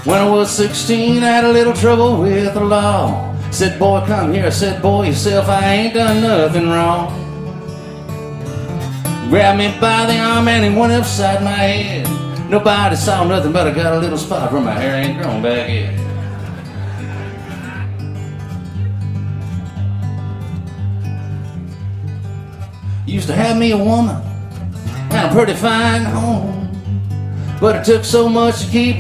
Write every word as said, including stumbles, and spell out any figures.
When I was sixteen, I had a little trouble with the law. Said, boy, come here. I said, boy, yourself, I ain't done nothing wrong. Grabbed me by the arm and he went upside my head. Nobody saw nothing, but I got a little spot where my hair ain't grown back yet. Used to have me a woman and a pretty fine home, but it took so much to keep